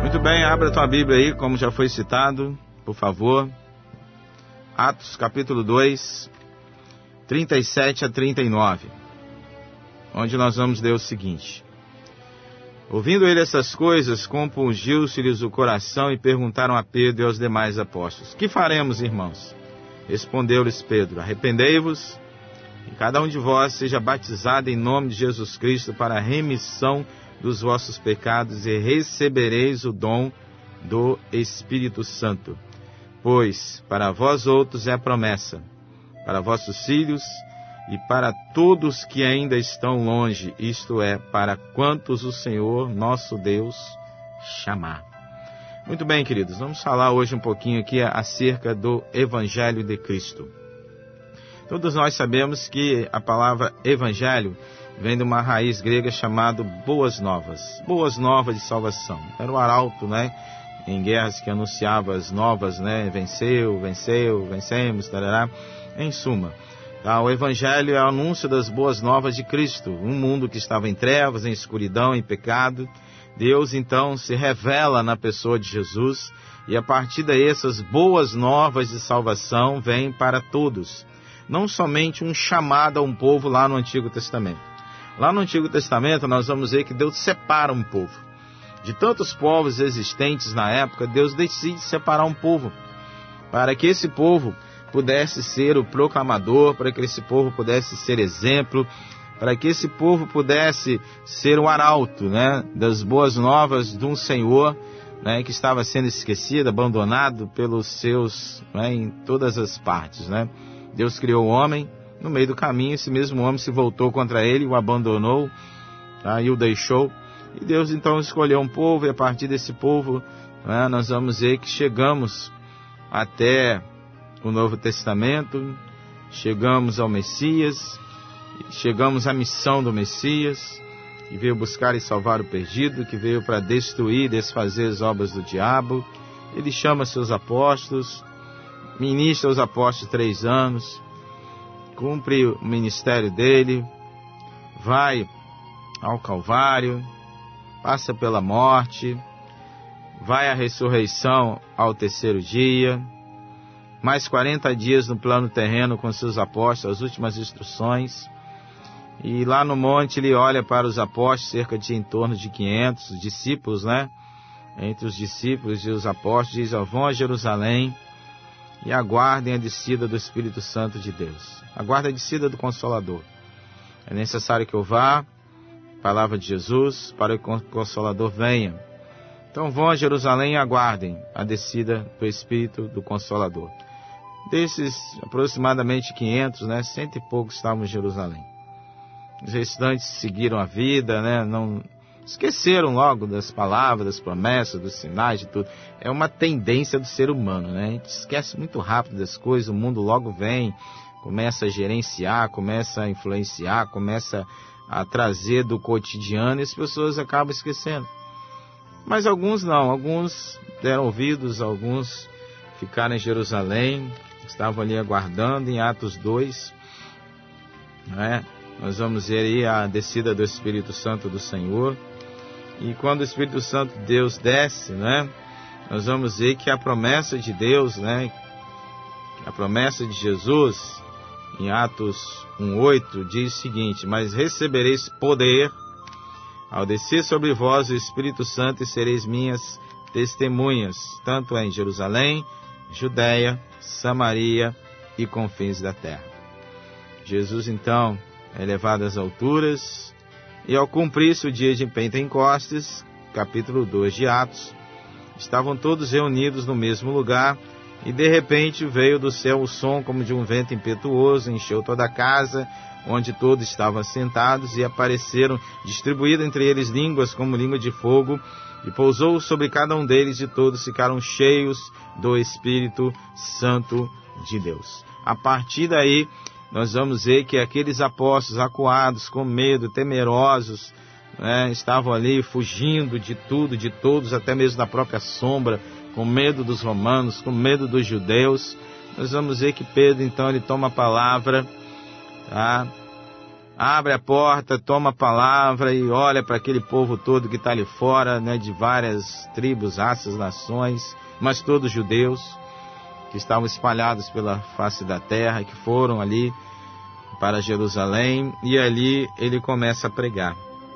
Muito bem, abra a tua Bíblia aí, como já foi citado, por favor. Atos capítulo 2, 37 a 39, onde nós vamos ler o seguinte. Ouvindo ele essas coisas, compungiu-se-lhes o coração e perguntaram a Pedro e aos demais apóstolos: Que faremos, irmãos? Respondeu-lhes Pedro: Arrependei-vos e cada um de vós seja batizado em nome de Jesus Cristo para a remissão dos vossos pecados e recebereis o dom do Espírito Santo. Pois para vós outros é a promessa, para vossos filhos e para todos que ainda estão longe, isto é, para quantos o Senhor nosso Deus chamar. Muito bem, queridos, vamos falar hoje um pouquinho aqui acerca do Evangelho de Cristo. Todos nós sabemos que a palavra Evangelho vem de uma raiz grega chamada Boas Novas. Boas Novas de salvação. Era o arauto, em guerras que anunciava as novas, Venceu, vencemos, tarará. Em suma, o Evangelho é o anúncio das boas novas de Cristo. Um mundo que estava em trevas, em escuridão, em pecado. Deus, então, se revela na pessoa de Jesus. E a partir daí, essas boas novas de salvação vêm para todos. Não somente um chamado a um povo lá no Antigo Testamento. Lá no Antigo Testamento, nós vamos ver que Deus separa um povo. De tantos povos existentes na época, Deus decide separar um povo, para que esse povo pudesse ser o proclamador, para que esse povo pudesse ser exemplo, para que esse povo pudesse ser o arauto, das boas novas de um Senhor, que estava sendo esquecido, abandonado pelos seus, em todas as partes, Deus criou o homem. No meio do caminho, esse mesmo homem se voltou contra ele, o abandonou, e o deixou. E Deus então escolheu um povo, e a partir desse povo, nós vamos ver que chegamos até o Novo Testamento, chegamos ao Messias, chegamos à missão do Messias, que veio buscar e salvar o perdido, que veio para destruir e desfazer as obras do diabo. Ele chama seus apóstolos, ministra os apóstolos 3 anos, cumpre o ministério dele, vai ao Calvário, passa pela morte, vai à ressurreição ao 3º dia, mais 40 dias no plano terreno com seus apóstolos, as últimas instruções, e lá no monte ele olha para os apóstolos, cerca de em torno de 500 discípulos, Entre os discípulos e os apóstolos, diz: vão a Jerusalém e aguardem a descida do Espírito Santo de Deus. Aguardem a descida do Consolador. É necessário que eu vá, palavra de Jesus, para que o Consolador venha. Então vão a Jerusalém e aguardem a descida do Espírito do Consolador. Desses aproximadamente 500, 100 e poucos estavam em Jerusalém. Os restantes seguiram a vida, não esqueceram logo das palavras, das promessas, dos sinais, de tudo. É uma tendência do ser humano, A gente esquece muito rápido das coisas, o mundo logo vem, começa a gerenciar, começa a influenciar, começa a trazer do cotidiano e as pessoas acabam esquecendo. Mas alguns não, alguns deram ouvidos, alguns ficaram em Jerusalém, estavam ali aguardando. Em Atos 2, nós vamos ver aí a descida do Espírito Santo do Senhor. E quando o Espírito Santo de Deus desce, nós vamos ver que a promessa de Deus, a promessa de Jesus, em Atos 1:8, diz o seguinte: mas recebereis poder ao descer sobre vós o Espírito Santo e sereis minhas testemunhas, tanto em Jerusalém, Judeia, Samaria e confins da terra. Jesus então é levado às alturas, e ao cumprir-se o dia de Pentecostes, capítulo 2 de Atos, estavam todos reunidos no mesmo lugar, e de repente veio do céu o som como de um vento impetuoso, encheu toda a casa, onde todos estavam sentados, e apareceram distribuídas entre eles línguas como língua de fogo, e pousou sobre cada um deles, e todos ficaram cheios do Espírito Santo de Deus. A partir daí, nós vamos ver que aqueles apóstolos acuados, com medo, temerosos, estavam ali fugindo de tudo, de todos, até mesmo da própria sombra, com medo dos romanos, com medo dos judeus. Nós vamos ver que Pedro, então, ele toma a palavra, abre a porta, toma a palavra e olha para aquele povo todo que está ali fora, né, de várias tribos, raças, nações, mas todos judeus, que estavam espalhados pela face da terra, que foram ali para Jerusalém, e ali ele começa a pregar.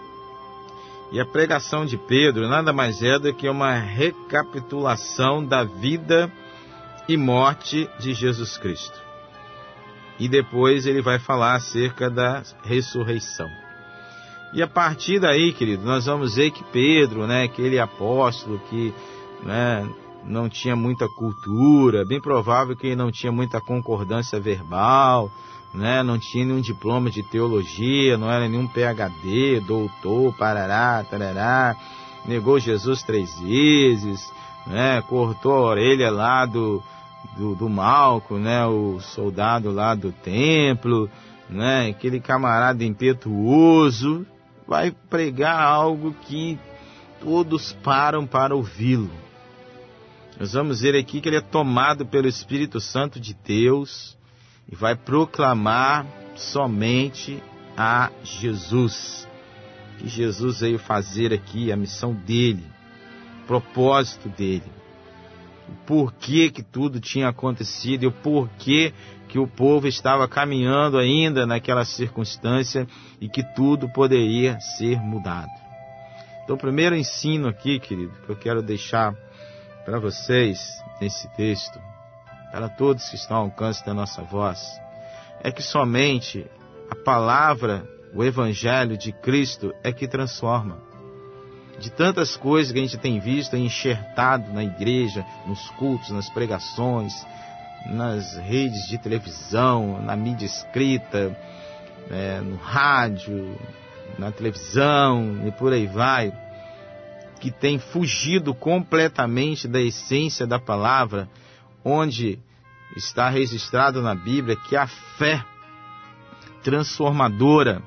E a pregação de Pedro nada mais é do que uma recapitulação da vida e morte de Jesus Cristo. E depois ele vai falar acerca da ressurreição. E a partir daí, querido, nós vamos ver que Pedro, né, aquele apóstolo que, né, não tinha muita cultura, bem provável que não tinha muita concordância verbal, né, não tinha nenhum diploma de teologia, não era nenhum PhD, doutor, parará, tarará, negou Jesus 3 vezes, né, cortou a orelha lá do Malco, né, o soldado lá do templo, né, aquele camarada impetuoso, vai pregar algo que todos param para ouvi-lo. Nós vamos ver aqui que ele é tomado pelo Espírito Santo de Deus e vai proclamar somente a Jesus. Que Jesus veio fazer aqui, a missão dele, o propósito dele. O porquê que tudo tinha acontecido e o porquê que o povo estava caminhando ainda naquela circunstância e que tudo poderia ser mudado. Então, o primeiro ensino aqui, querido, que eu quero deixar para vocês nesse texto, para todos que estão ao alcance da nossa voz, é que somente a palavra, o Evangelho de Cristo é que transforma. De tantas coisas que a gente tem visto enxertado na igreja, nos cultos, nas pregações, nas redes de televisão, na mídia escrita, no rádio, na televisão e por aí vai, que tem fugido completamente da essência da palavra, onde está registrado na Bíblia que a fé transformadora,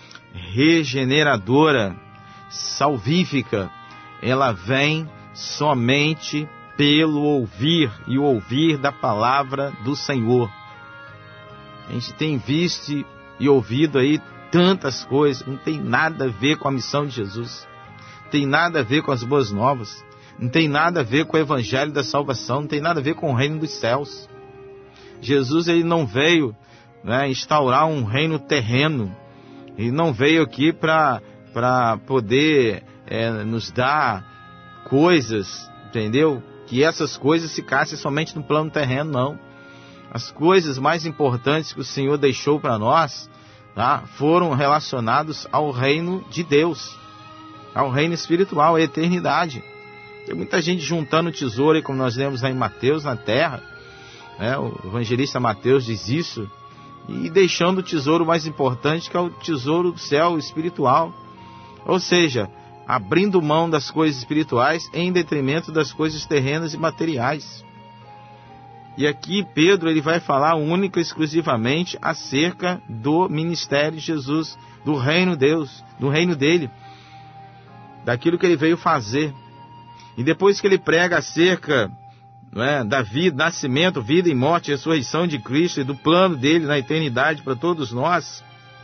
regeneradora, salvífica, ela vem somente pelo ouvir, e o ouvir da palavra do Senhor. A gente tem visto e ouvido aí tantas coisas, não tem nada a ver com a missão de Jesus, não tem nada a ver com as boas novas, não tem nada a ver com o Evangelho da salvação, não tem nada a ver com o reino dos céus. Jesus, ele não veio, né, instaurar um reino terreno, ele não veio aqui para poder nos dar coisas, entendeu? Que essas coisas ficassem somente no plano terreno, não. As coisas mais importantes que o Senhor deixou para nós, tá, foram relacionadas ao reino de Deus, ao reino espiritual, à eternidade. Tem muita gente juntando tesouro, como nós lemos lá em Mateus, na terra, né? O evangelista Mateus diz isso, e deixando o tesouro mais importante, que é o tesouro do céu espiritual. Ou seja, abrindo mão das coisas espirituais em detrimento das coisas terrenas e materiais. E aqui Pedro, ele vai falar única e exclusivamente acerca do ministério de Jesus, do reino de Deus, do reino dele, daquilo que ele veio fazer. E depois que ele prega acerca, não é, da vida, nascimento, vida e morte, ressurreição de Cristo e do plano dele na eternidade para todos nós,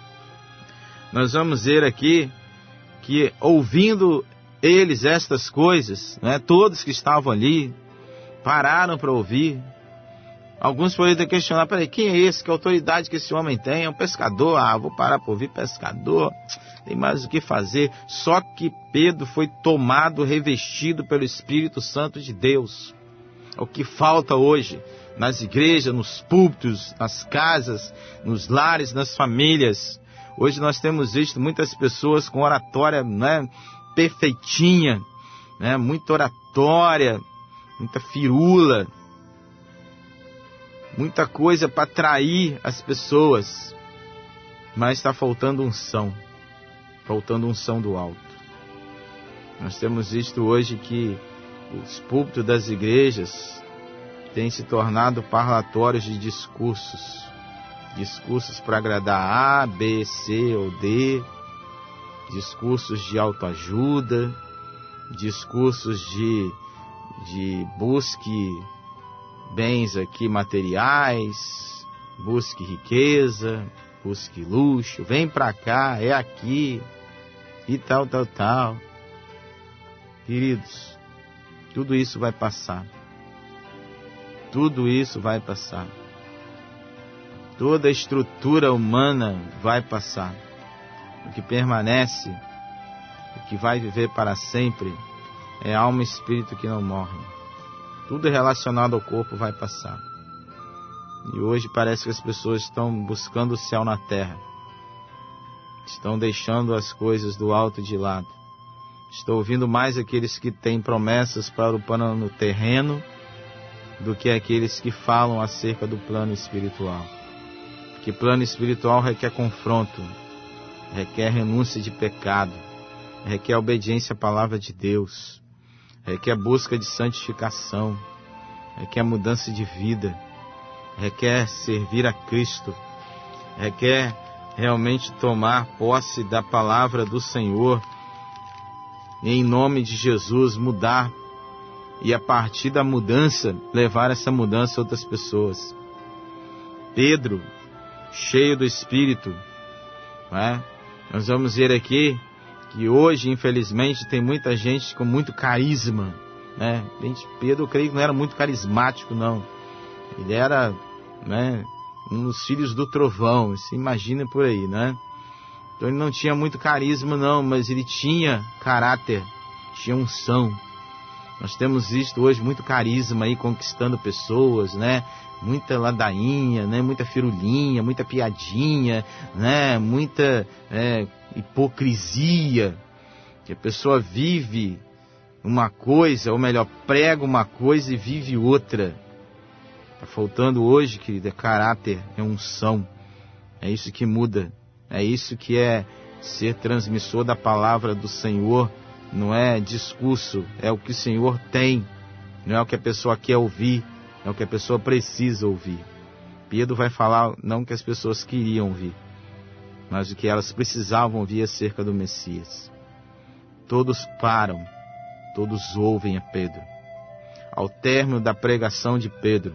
nós vamos ver aqui que, ouvindo eles estas coisas, né, todos que estavam ali pararam para ouvir. Alguns poderiam questionar: peraí, quem é esse? Que autoridade que esse homem tem? É um pescador? Vou parar para ouvir pescador, tem mais o que fazer. Só que Pedro foi tomado, revestido pelo Espírito Santo de Deus. É o que falta hoje nas igrejas, nos púlpitos, nas casas, nos lares, nas famílias. Hoje nós temos visto muitas pessoas com oratória, né, perfeitinha, né, muita oratória, muita firula, muita coisa para atrair as pessoas, mas está faltando unção do alto. Nós temos visto hoje que os púlpitos das igrejas têm se tornado parlatórios de discursos para agradar A, B, C ou D, discursos de autoajuda, discursos de busque bens aqui materiais, busque riqueza, busque luxo, vem pra cá, é aqui, e tal. Queridos, tudo isso vai passar. Tudo isso vai passar. Toda a estrutura humana vai passar. O que permanece, o que vai viver para sempre, é alma e espírito que não morrem. Tudo relacionado ao corpo vai passar. E hoje parece que as pessoas estão buscando o céu na terra. Estão deixando as coisas do alto de lado. Estou ouvindo mais aqueles que têm promessas para o plano terreno do que aqueles que falam acerca do plano espiritual. Porque plano espiritual requer confronto, requer renúncia de pecado, requer obediência à palavra de Deus, requer busca de santificação, requer mudança de vida, requer servir a Cristo, requer realmente tomar posse da palavra do Senhor, e em nome de Jesus mudar, e a partir da mudança, levar essa mudança a outras pessoas. Pedro, cheio do Espírito, não é? Nós vamos ver aqui que hoje, infelizmente, tem muita gente com muito carisma, né? Pedro, eu creio que não era muito carismático, não. Ele era, né, um dos filhos do trovão, se imagina por aí, né? Então ele não tinha muito carisma, não, mas ele tinha caráter, tinha unção. Nós temos visto hoje muito carisma aí conquistando pessoas, né? Muita ladainha, né? Muita firulinha, muita piadinha, né? Muita hipocrisia. Que a pessoa vive uma coisa, ou melhor, prega uma coisa e vive outra. Está faltando hoje, querida, é caráter, é unção. É isso que muda. É isso que é ser transmissor da palavra do Senhor. Não é discurso, é o que o Senhor tem. Não é o que a pessoa quer ouvir, é o que a pessoa precisa ouvir. Pedro vai falar não o que as pessoas queriam ouvir, mas o que elas precisavam ouvir acerca do Messias. Todos param, todos ouvem a Pedro. Ao término da pregação de Pedro,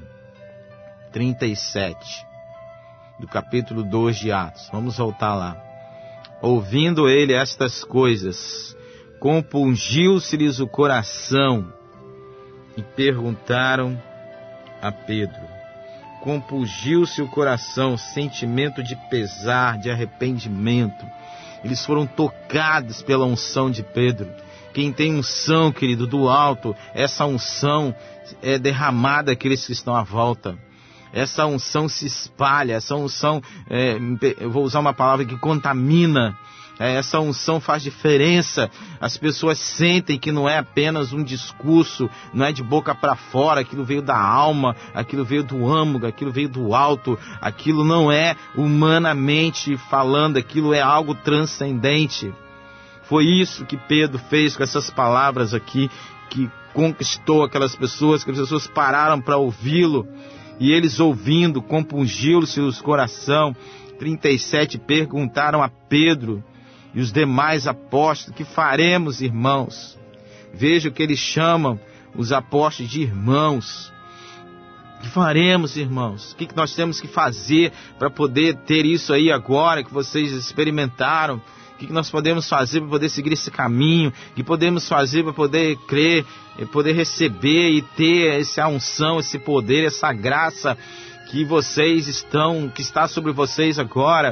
37, do capítulo 2 de Atos, vamos voltar lá. Ouvindo ele estas coisas, compungiu-se-lhes o coração e perguntaram a Pedro. Compungiu-se o coração, sentimento de pesar, de arrependimento. Eles foram tocados pela unção de Pedro. Quem tem unção, querido, do alto, essa unção é derramada àqueles que estão à volta. Essa unção se espalha, essa unção, eu vou usar uma palavra que contamina. Essa unção faz diferença. As pessoas sentem que não é apenas um discurso, não é de boca para fora, aquilo veio da alma, aquilo veio do âmago, aquilo veio do alto, aquilo não é humanamente falando, aquilo é algo transcendente. Foi isso que Pedro fez com essas palavras aqui, que conquistou aquelas pessoas, que as pessoas pararam para ouvi-lo, e eles ouvindo, compungiu-se os coração. 37 perguntaram a Pedro e os demais apóstolos: que faremos, irmãos? Veja o que eles chamam os apóstolos de irmãos. Que faremos, irmãos? O que nós temos que fazer para poder ter isso aí agora que vocês experimentaram? O que nós podemos fazer para poder seguir esse caminho? O que podemos fazer para poder crer, poder receber e ter essa unção, esse poder, essa graça que que está sobre vocês agora?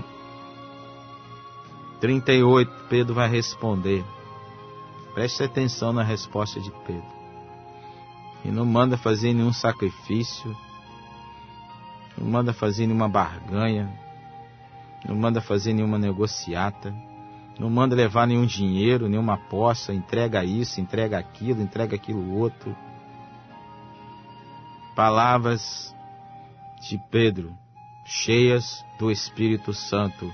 38, Pedro vai responder. Preste atenção na resposta de Pedro. E não manda fazer nenhum sacrifício, não manda fazer nenhuma barganha, não manda fazer nenhuma negociata, não manda levar nenhum dinheiro, nenhuma aposta, entrega isso, entrega aquilo outro. Palavras de Pedro, cheias do Espírito Santo: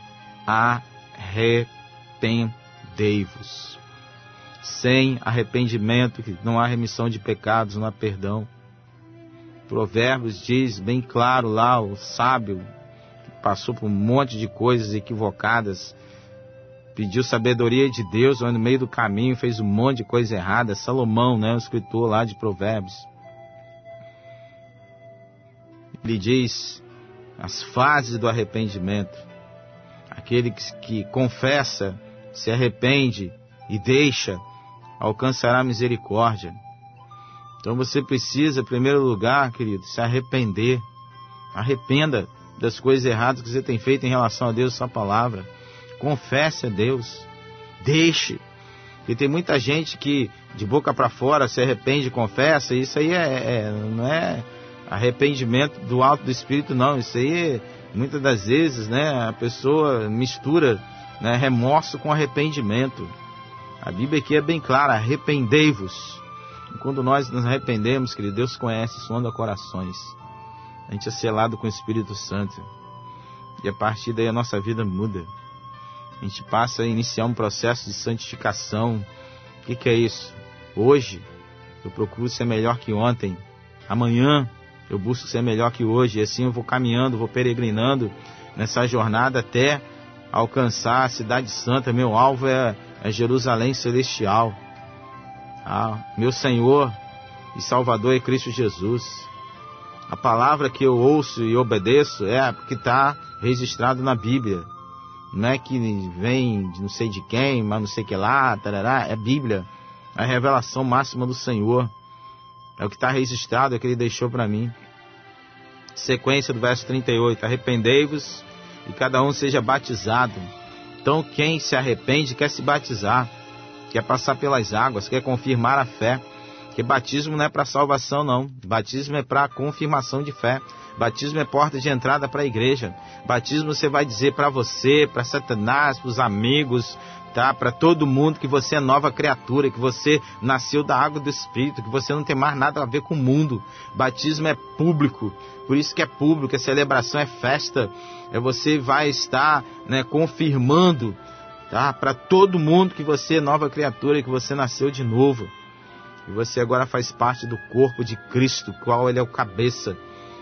arrependei-vos. Sem arrependimento não há remissão de pecados, não há perdão. Provérbios diz bem claro lá, o sábio que passou por um monte de coisas equivocadas, pediu sabedoria de Deus, mas no meio do caminho fez um monte de coisa errada. Salomão, né, o escritor lá de Provérbios, ele diz as fases do arrependimento. Aquele que confessa, se arrepende e deixa, alcançará misericórdia. Então você precisa, em primeiro lugar, querido, se arrepender. Arrependa das coisas erradas que você tem feito em relação a Deus e sua palavra. Confesse a Deus. Deixe. Porque tem muita gente que de boca para fora se arrepende e confessa. Isso aí não é arrependimento do alto do Espírito, não. Isso aí, muitas das vezes, né, a pessoa mistura, né, remorso com arrependimento. A Bíblia aqui é bem clara: arrependei-vos. E quando nós nos arrependemos, querido, Deus conhece, sonda corações. A gente é selado com o Espírito Santo. E a partir daí a nossa vida muda. A gente passa a iniciar um processo de santificação. O que é isso? Hoje eu procuro ser melhor que ontem. Amanhã eu busco ser melhor que hoje. E assim eu vou caminhando, vou peregrinando nessa jornada até alcançar a cidade santa. Meu alvo é Jerusalém celestial. Meu Senhor e Salvador é Cristo Jesus. A palavra que eu ouço e obedeço é a que está registrado na Bíblia. Não é que vem de não sei de quem, mas não sei que lá, tarará. É Bíblia, a revelação máxima do Senhor. É o que está registrado, é o que Ele deixou para mim. Sequência do verso 38. Arrependei-vos e cada um seja batizado. Então quem se arrepende quer se batizar, quer passar pelas águas, quer confirmar a fé. Porque batismo não é para salvação, não. Batismo é para confirmação de fé. Batismo é porta de entrada para a igreja. Batismo você vai dizer para você, para Satanás, para os amigos, tá? Para todo mundo que você é nova criatura, que você nasceu da água do Espírito, que você não tem mais nada a ver com o mundo. Batismo é público, por isso que é público, é celebração, é festa. Você vai estar, né, confirmando, tá? Para todo mundo que você é nova criatura, que você nasceu de novo. E você agora faz parte do corpo de Cristo, qual Ele é o cabeça.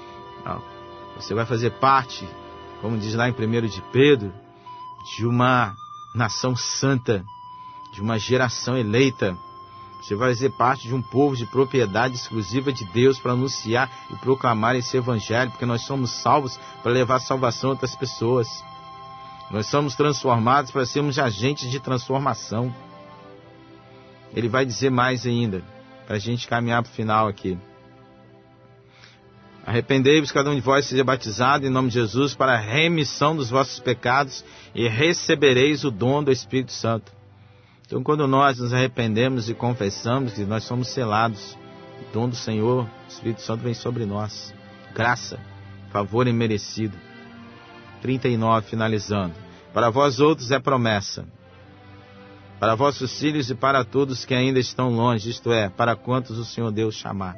Você vai fazer parte, como diz lá em 1 de Pedro, de uma nação santa, de uma geração eleita. Você vai fazer parte de um povo de propriedade exclusiva de Deus para anunciar e proclamar esse evangelho, porque nós somos salvos para levar salvação a outras pessoas. Nós somos transformados para sermos agentes de transformação. Ele vai dizer mais ainda, para a gente caminhar para o final aqui. Arrependei-vos, cada um de vós seja batizado em nome de Jesus para a remissão dos vossos pecados e recebereis o dom do Espírito Santo. Então, quando nós nos arrependemos e confessamos que nós somos selados, o dom do Senhor, o Espírito Santo vem sobre nós. Graça, favor imerecido. 39, finalizando. Para vós outros é promessa, para vossos filhos e para todos que ainda estão longe, isto é, para quantos o Senhor Deus chamar.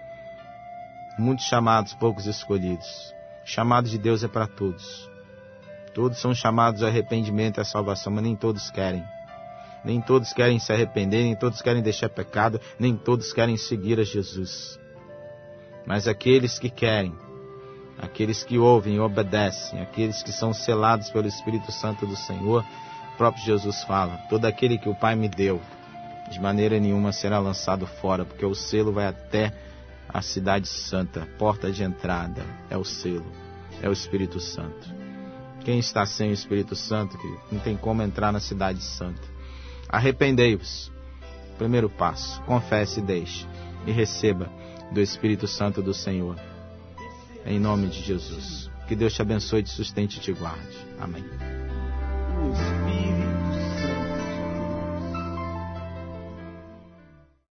Muitos chamados, poucos escolhidos. O chamado de Deus é para todos. Todos são chamados ao arrependimento e à salvação, mas nem todos querem. Nem todos querem se arrepender, nem todos querem deixar pecado, nem todos querem seguir a Jesus. Mas aqueles que querem, aqueles que ouvem e obedecem, aqueles que são selados pelo Espírito Santo do Senhor, o próprio Jesus fala: todo aquele que o Pai me deu, de maneira nenhuma será lançado fora, porque o selo vai até a cidade santa, porta de entrada, é o selo, é o Espírito Santo. Quem está sem o Espírito Santo, querido, não tem como entrar na cidade santa. Arrependei-vos, primeiro passo, confesse e deixe, e receba do Espírito Santo do Senhor, em nome de Jesus. Que Deus te abençoe, te sustente e te guarde. Amém.